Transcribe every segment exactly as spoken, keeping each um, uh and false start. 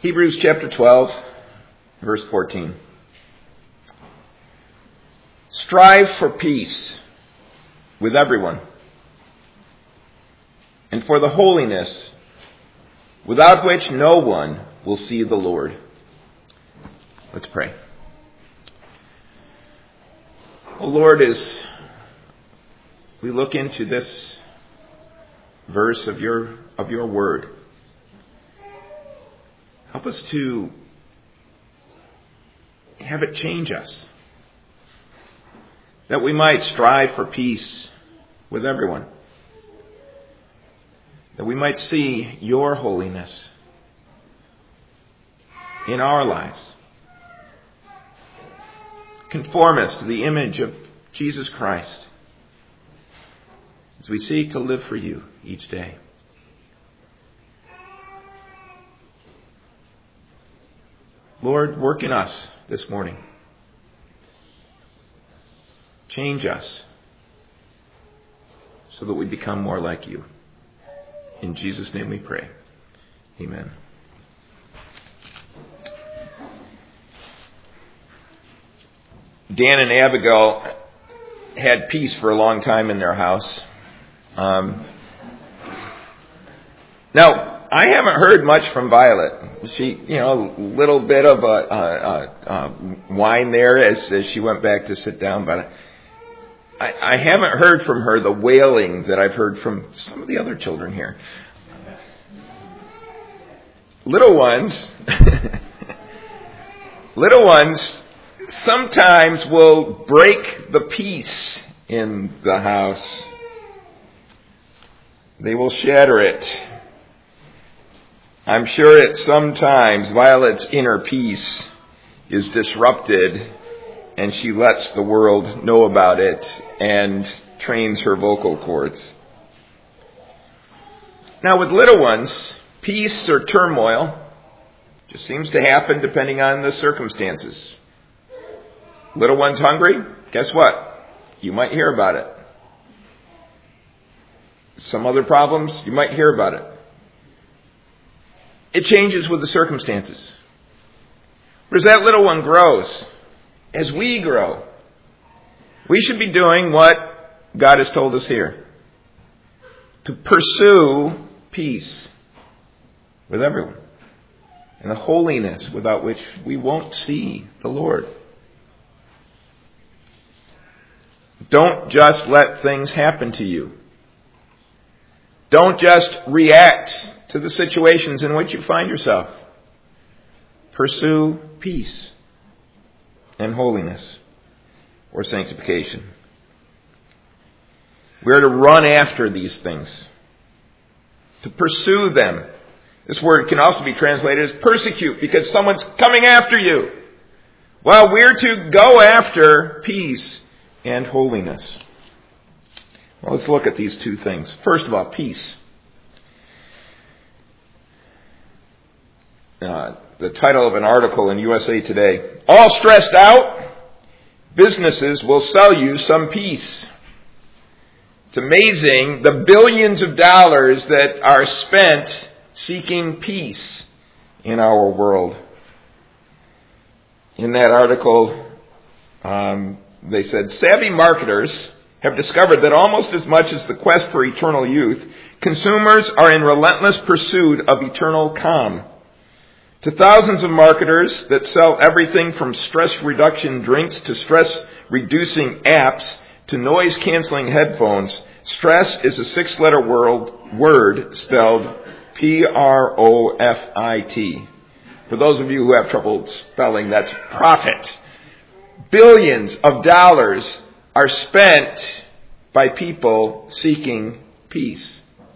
Hebrews chapter twelve, verse fourteen. Strive for peace with everyone, and for the holiness, without which no one will see the Lord. Let's pray. Oh Lord, as we look into this verse of your of your word, help us to have it change us, that we might strive for peace with everyone, that we might see your holiness in our lives. Conform us to the image of Jesus Christ as we seek to live for you each day. Lord, work in us this morning. Change us so that we become more like you. In Jesus' name we pray. Amen. Dan and Abigail had peace for a long time in their house. Um, now, I haven't heard much from Violet. She, you know, a little bit of a, a, a, a whine there as, as she went back to sit down, but I, I haven't heard from her the wailing that I've heard from some of the other children here. Little ones, little ones sometimes will break the peace in the house. They will shatter it. I'm sure at some times Violet's inner peace is disrupted and she lets the world know about it and trains her vocal cords. Now with little ones, peace or turmoil just seems to happen depending on the circumstances. Little one's hungry? Guess what? You might hear about it. Some other problems? You might hear about it. It changes with the circumstances. But as that little one grows, as we grow, we should be doing what God has told us here. To pursue peace with everyone. And the holiness without which we won't see the Lord. Don't just let things happen to you. Don't just react to the situations in which you find yourself. Pursue peace and holiness or sanctification. We are to run after these things. To pursue them. This word can also be translated as persecute because someone's coming after you. Well, we're to go after peace and holiness. Well, let's look at these two things. First of all, peace. Uh, the title of an article in U S A Today. All stressed out? Businesses will sell you some peace. It's amazing the billions of dollars that are spent seeking peace in our world. In that article, um, they said, savvy marketers have discovered that almost as much as the quest for eternal youth, consumers are in relentless pursuit of eternal calm. To thousands of marketers that sell everything from stress reduction drinks to stress reducing apps to noise canceling headphones, stress is a six-letter word spelled P R O F I T. For those of you who have trouble spelling, that's profit. Billions of dollars are spent by people seeking peace.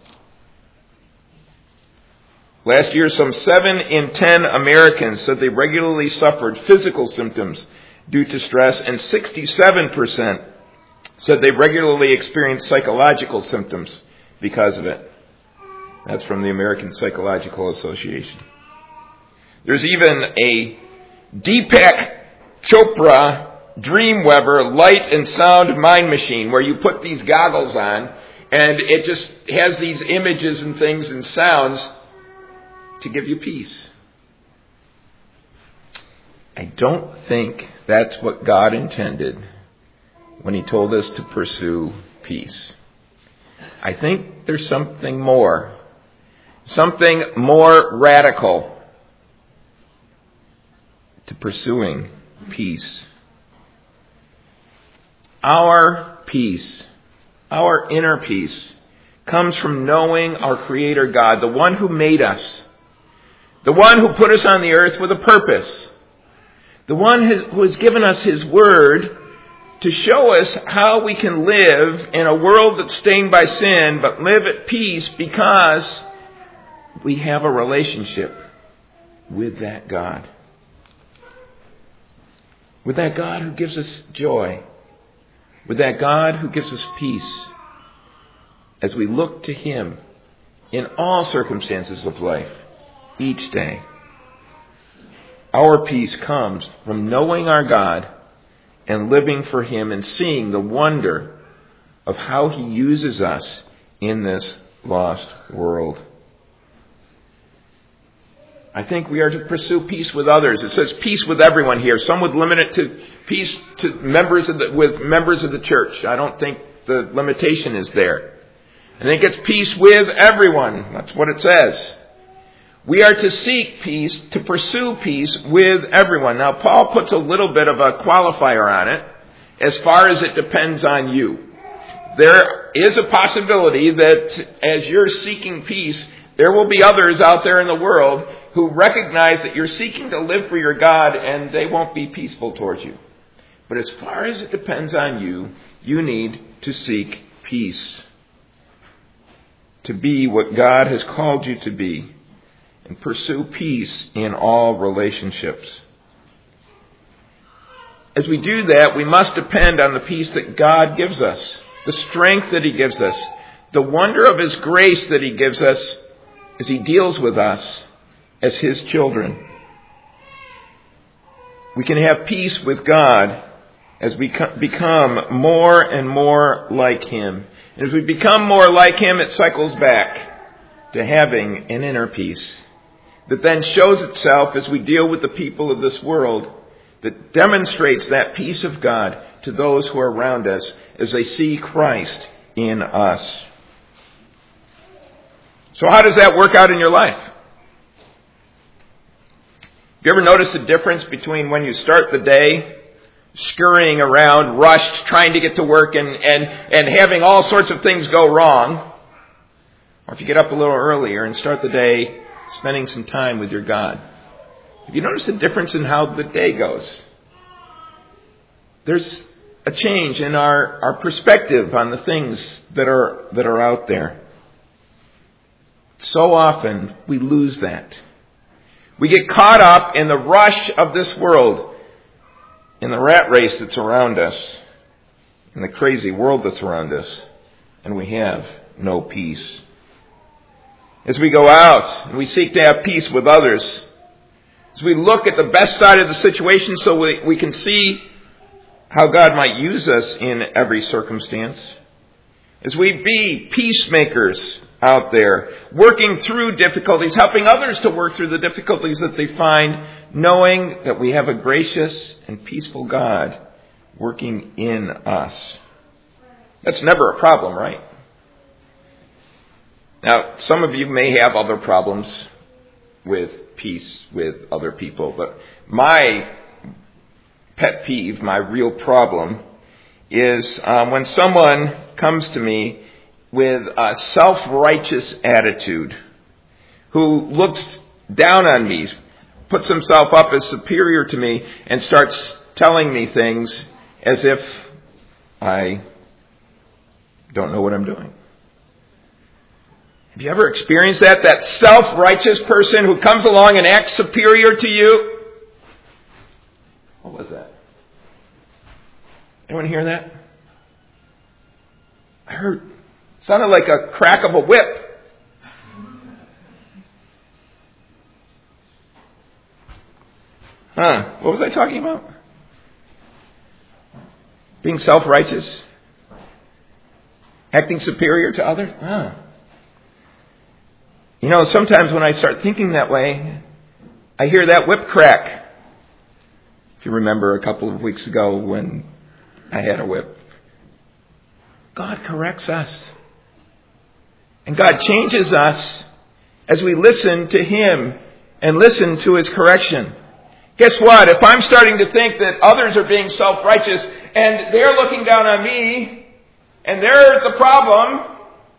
Last year, some seven in ten Americans said they regularly suffered physical symptoms due to stress, and sixty-seven percent said they regularly experienced psychological symptoms because of it. That's from the American Psychological Association. There's even a Deepak Chopra Dreamweaver light and sound mind machine where you put these goggles on and it just has these images and things and sounds to give you peace. I don't think that's what God intended when He told us to pursue peace. I think there's something more, something more radical to pursuing peace. Our peace, our inner peace, comes from knowing our Creator God, the one who made us, the one who put us on the earth with a purpose, the one who has given us His Word to show us how we can live in a world that's stained by sin, but live at peace because we have a relationship with that God. With that God who gives us joy. With that God who gives us peace. As we look to Him in all circumstances of life, each day. Our peace comes from knowing our God and living for Him and seeing the wonder of how He uses us in this lost world. I think we are to pursue peace with others. It says peace with everyone here. Some would limit it to peace to members of the, with members of the church. I don't think the limitation is there. I think it's peace with everyone. That's what it says. We are to seek peace, to pursue peace with everyone. Now, Paul puts a little bit of a qualifier on it, as far as it depends on you. There is a possibility that as you're seeking peace, there will be others out there in the world who recognize that you're seeking to live for your God and they won't be peaceful towards you. But as far as it depends on you, you need to seek peace. To be what God has called you to be. And pursue peace in all relationships. As we do that, we must depend on the peace that God gives us. The strength that He gives us. The wonder of His grace that He gives us as He deals with us as His children. We can have peace with God as we become more and more like Him. And as we become more like Him, it cycles back to having an inner peace that then shows itself as we deal with the people of this world, that demonstrates that peace of God to those who are around us as they see Christ in us. So how does that work out in your life? Have you ever noticed the difference between when you start the day scurrying around, rushed, trying to get to work and, and, and having all sorts of things go wrong, or if you get up a little earlier and start the day spending some time with your God? Have you noticed the difference in how the day goes? There's a change in our, our perspective on the things that are that are out there. So often we lose that. We get caught up in the rush of this world, in the rat race that's around us, in the crazy world that's around us, and we have no peace. As we go out and we seek to have peace with others, as we look at the best side of the situation so we, we can see how God might use us in every circumstance, as we be peacemakers out there, working through difficulties, helping others to work through the difficulties that they find, knowing that we have a gracious and peaceful God working in us. That's never a problem, right? Now, some of you may have other problems with peace with other people, but my pet peeve, my real problem, is um, when someone comes to me with a self-righteous attitude, who looks down on me, puts himself up as superior to me, and starts telling me things as if I don't know what I'm doing. Have you ever experienced that? That self-righteous person who comes along and acts superior to you? What was that? Anyone hear that? I heard. It sounded like a crack of a whip. Huh. What was I talking about? Being self-righteous? Acting superior to others? Huh. You know, sometimes when I start thinking that way, I hear that whip crack. If you remember a couple of weeks ago when I had a whip, God corrects us. And God changes us as we listen to Him and listen to His correction. Guess what? If I'm starting to think that others are being self-righteous and they're looking down on me and they're the problem,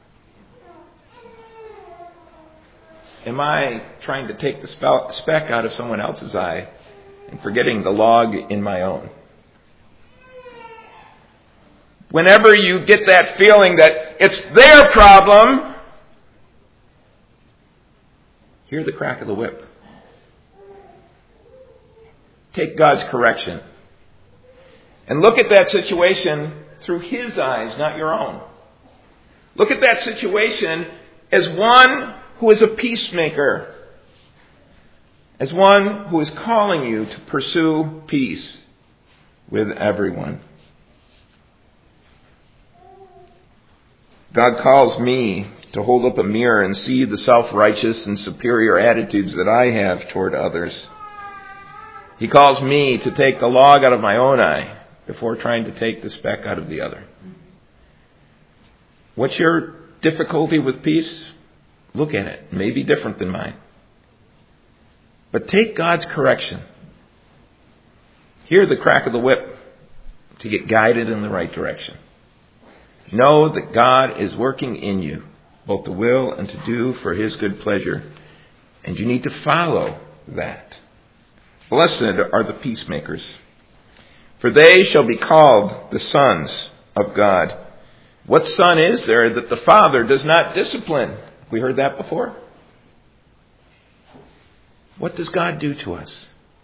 am I trying to take the speck out of someone else's eye and forgetting the log in my own? Whenever you get that feeling that it's their problem, hear the crack of the whip. Take God's correction. And look at that situation through His eyes, not your own. Look at that situation as one who is a peacemaker. As one who is calling you to pursue peace with everyone. God calls me to hold up a mirror and see the self-righteous and superior attitudes that I have toward others. He calls me to take the log out of my own eye before trying to take the speck out of the other. What's your difficulty with peace? Look at it. It may be different than mine. But take God's correction. Hear the crack of the whip to get guided in the right direction. Know that God is working in you, both to will and to do for His good pleasure. And you need to follow that. Blessed are the peacemakers, for they shall be called the sons of God. What son is there that the Father does not discipline? We heard that before. What does God do to us?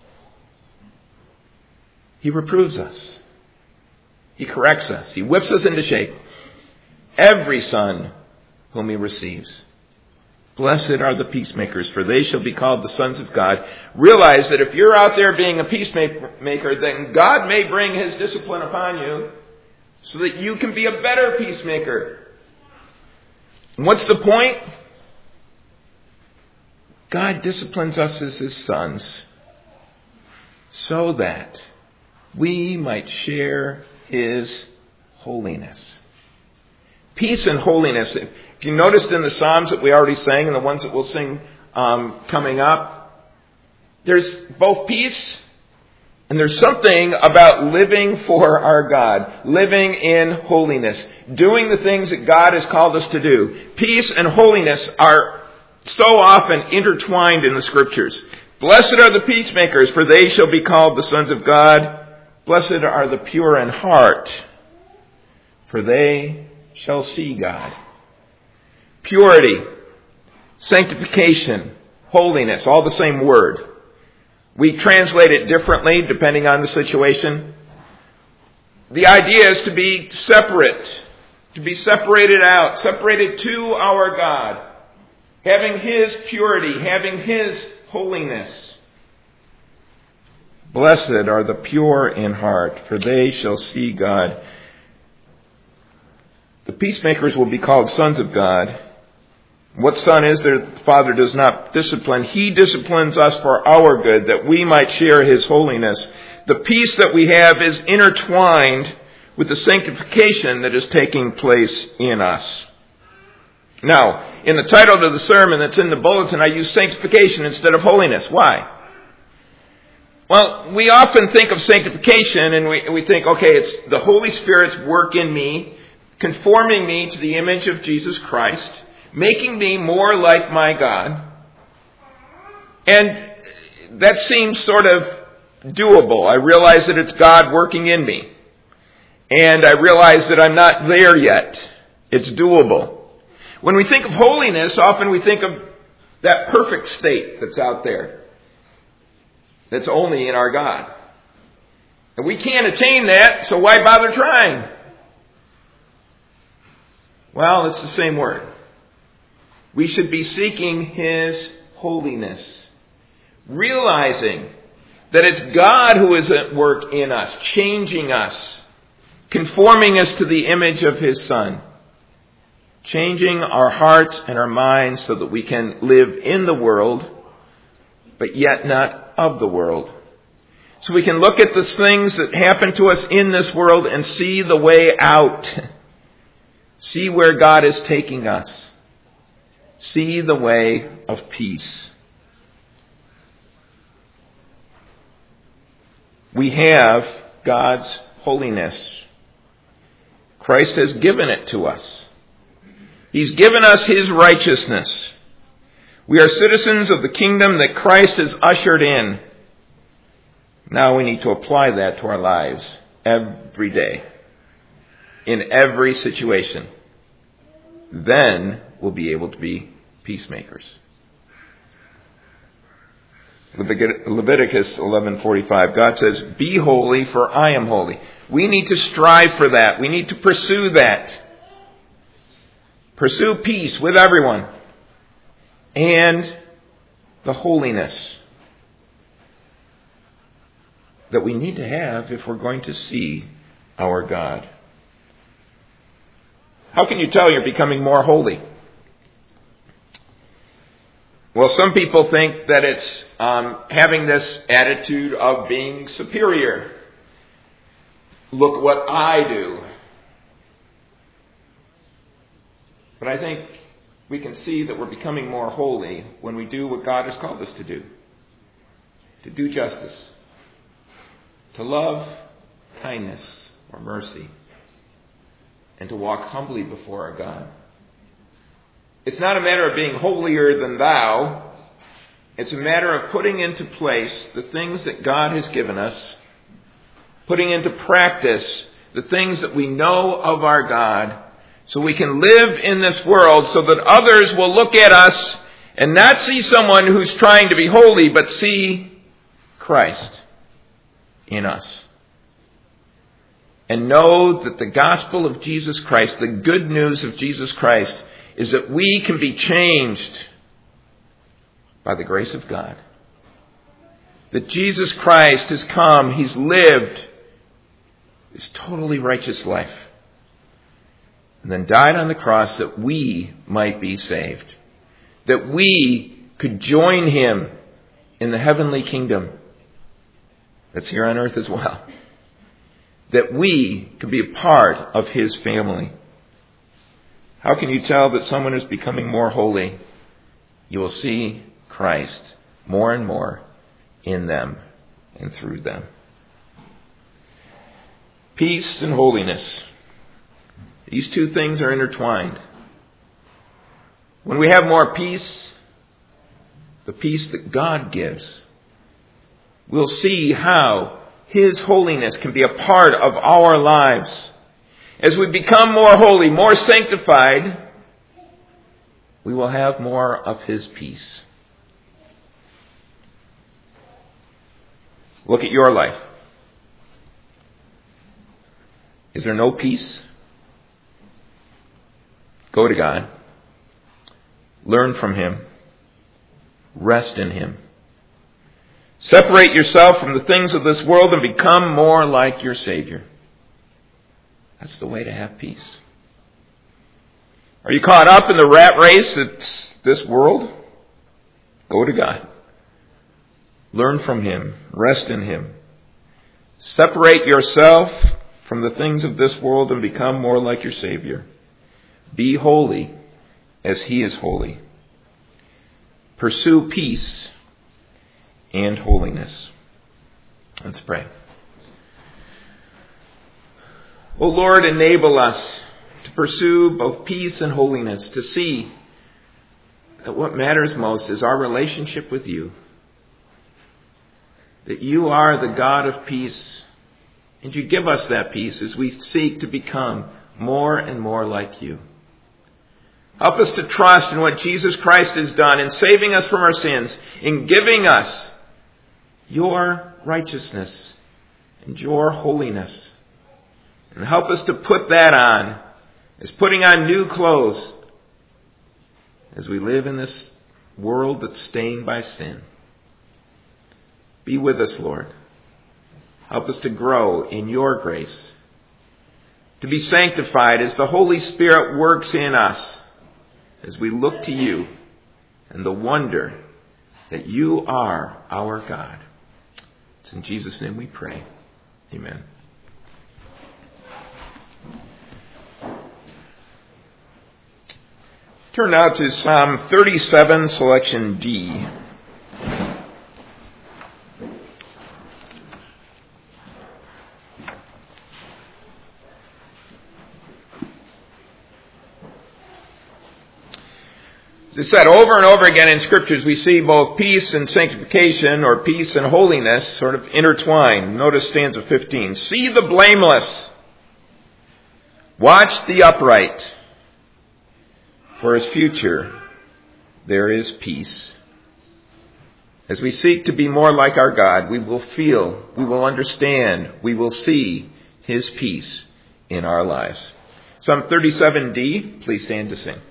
He reproves us. He corrects us. He whips us into shape. Every son whom He receives. Blessed are the peacemakers, for they shall be called the sons of God. Realize that if you're out there being a peacemaker, then God may bring His discipline upon you so that you can be a better peacemaker. And what's the point? God disciplines us as His sons so that we might share His holiness. Peace and holiness. If you noticed in the Psalms that we already sang and the ones that we'll sing um, coming up, there's both peace and there's something about living for our God, living in holiness, doing the things that God has called us to do. Peace and holiness are so often intertwined in the Scriptures. Blessed are the peacemakers, for they shall be called the sons of God. Blessed are the pure in heart, for they shall see God. Purity, sanctification, holiness, all the same word. We translate it differently depending on the situation. The idea is to be separate, to be separated out, separated to our God, having His purity, having His holiness. Blessed are the pure in heart, for they shall see God. The peacemakers will be called sons of God. What son is there that the Father does not discipline? He disciplines us for our good, that we might share His holiness. The peace that we have is intertwined with the sanctification that is taking place in us. Now, in the title of the sermon that's in the bulletin, I use sanctification instead of holiness. Why? Well, we often think of sanctification and we, we think, okay, it's the Holy Spirit's work in me, conforming me to the image of Jesus Christ, making me more like my God. And that seems sort of doable. I realize that it's God working in me. And I realize that I'm not there yet. It's doable. When we think of holiness, often we think of that perfect state that's out there. That's only in our God. And we can't attain that, so why bother trying? Well, it's the same word. We should be seeking His holiness, realizing that it's God who is at work in us, changing us, conforming us to the image of His Son, changing our hearts and our minds so that we can live in the world, but yet not of the world. So we can look at the things that happen to us in this world and see the way out. See where God is taking us. See the way of peace. We have God's holiness. Christ has given it to us. He's given us His righteousness. We are citizens of the kingdom that Christ has ushered in. Now we need to apply that to our lives every day, in every situation. Then we'll be able to be peacemakers. Leviticus eleven forty-five, God says, "Be holy, for I am holy." We need to strive for that. We need to pursue that. Pursue peace with everyone. And the holiness that we need to have if we're going to see our God. How can you tell you're becoming more holy? Well, some people think that it's um, having this attitude of being superior. Look what I do. But I think we can see that we're becoming more holy when we do what God has called us to do. To do justice. To love kindness or mercy. And to walk humbly before our God. It's not a matter of being holier than thou. It's a matter of putting into place the things that God has given us. Putting into practice the things that we know of our God. So we can live in this world so that others will look at us and not see someone who's trying to be holy, but see Christ in us. And know that the gospel of Jesus Christ, the good news of Jesus Christ, is that we can be changed by the grace of God. That Jesus Christ has come, He's lived His totally righteous life. And then died on the cross that we might be saved. That we could join Him in the heavenly kingdom that's here on earth as well. That we could be a part of His family. How can you tell that someone is becoming more holy? You will see Christ more and more in them and through them. Peace and holiness. These two things are intertwined. When we have more peace, the peace that God gives, we'll see how His holiness can be a part of our lives. As we become more holy, more sanctified, we will have more of His peace. Look at your life. Is there no peace? Go to God. Learn from Him. Rest in Him. Separate yourself from the things of this world and become more like your Savior. That's the way to have peace. Are you caught up in the rat race that's this world? Go to God. Learn from Him. Rest in Him. Separate yourself from the things of this world and become more like your Savior. Be holy as He is holy. Pursue peace and holiness. Let's pray. O Lord, enable us to pursue both peace and holiness, to see that what matters most is our relationship with You. That You are the God of peace, and You give us that peace as we seek to become more and more like You. Help us to trust in what Jesus Christ has done in saving us from our sins, in giving us Your righteousness and Your holiness. And help us to put that on as putting on new clothes as we live in this world that's stained by sin. Be with us, Lord. Help us to grow in Your grace, to be sanctified as the Holy Spirit works in us as we look to You and the wonder that You are our God. It's in Jesus' name we pray. Amen. Turn now to Psalm thirty-seven, selection D. As I said, over and over again in Scriptures, we see both peace and sanctification, or peace and holiness, sort of intertwined. Notice stanza fifteen. See the blameless. Watch the upright. For his future, there is peace. As we seek to be more like our God, we will feel, we will understand, we will see his peace in our lives. Psalm thirty-seven D, please stand to sing.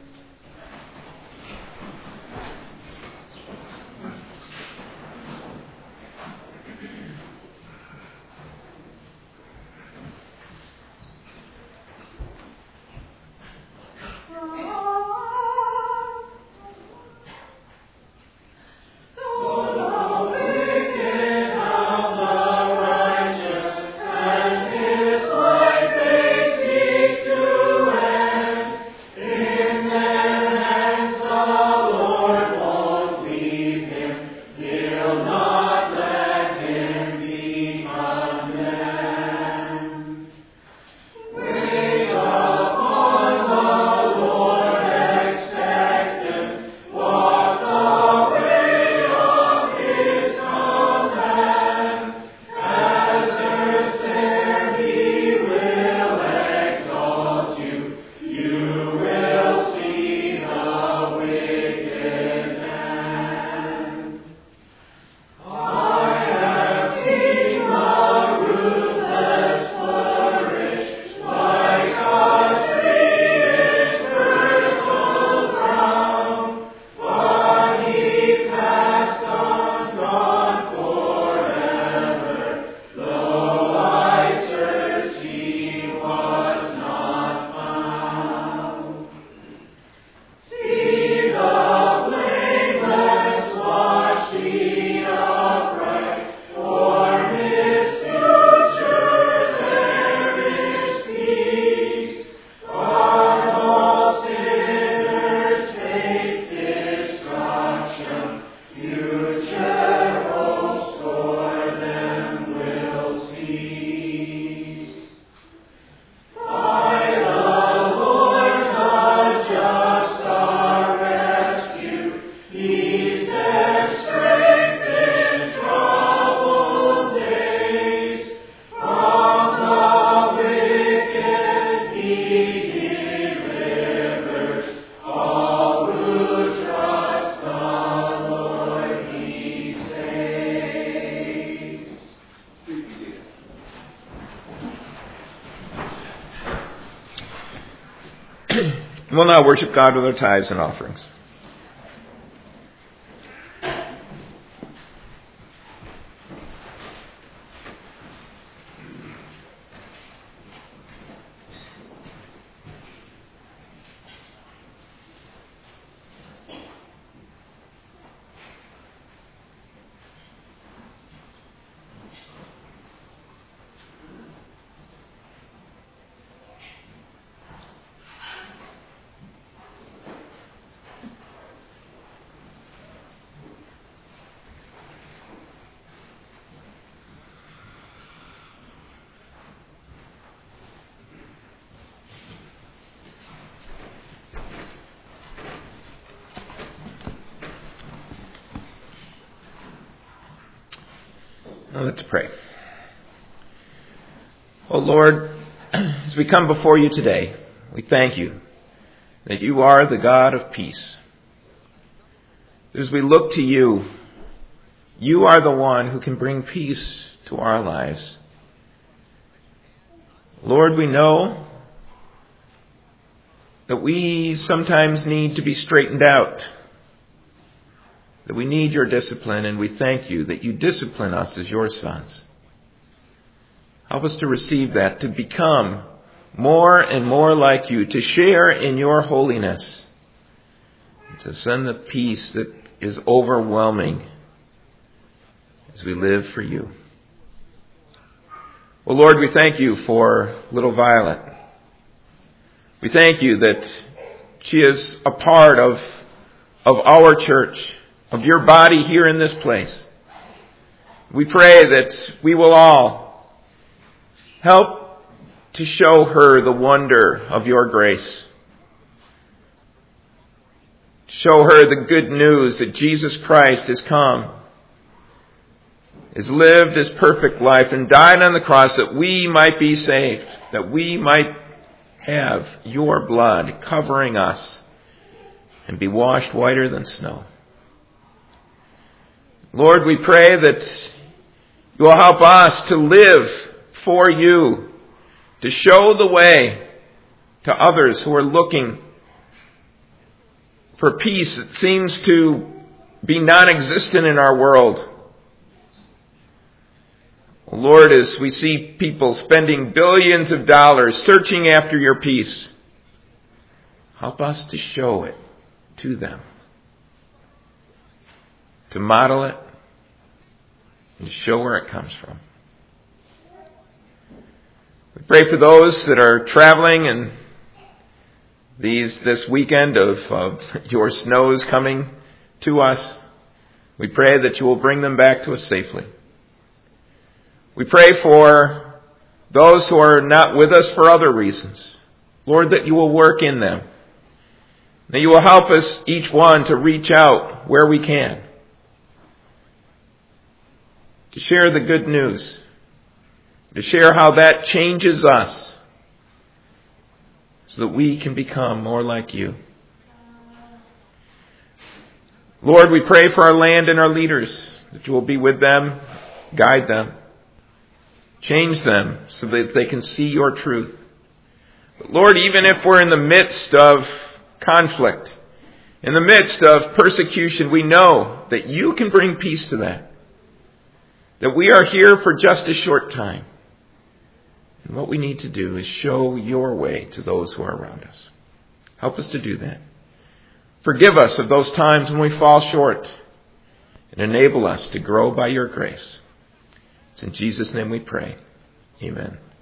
We'll now worship God with our tithes and offerings. Now let's pray. Oh Lord, as we come before you today, we thank you that you are the God of peace. As we look to you, you are the one who can bring peace to our lives. Lord, we know that we sometimes need to be straightened out, that we need your discipline, and we thank you that you discipline us as your sons. Help us to receive that, to become more and more like you, to share in your holiness, to send the peace that is overwhelming as we live for you. Well, Lord, we thank you for little Violet. We thank you that she is a part of, of our church, of your body here in this place. We pray that we will all help to show her the wonder of your grace. Show her the good news that Jesus Christ has come, has lived his perfect life and died on the cross that we might be saved, that we might have your blood covering us and be washed whiter than snow. Lord, we pray that you will help us to live for you, to show the way to others who are looking for peace that seems to be non-existent in our world. Lord, as we see people spending billions of dollars searching after your peace, help us to show it to them, to model it, and show where it comes from. We pray for those that are traveling and these this weekend of, of your snows coming to us. We pray that you will bring them back to us safely. We pray for those who are not with us for other reasons. Lord, that you will work in them. That you will help us, each one, to reach out where we can. To share the good news. To share how that changes us. So that we can become more like you. Lord, we pray for our land and our leaders. That you will be with them, guide them. Change them so that they can see your truth. But Lord, even if we're in the midst of conflict, in the midst of persecution, we know that you can bring peace to that. That we are here for just a short time. And what we need to do is show your way to those who are around us. Help us to do that. Forgive us of those times when we fall short. And enable us to grow by your grace. It's in Jesus' name we pray. Amen.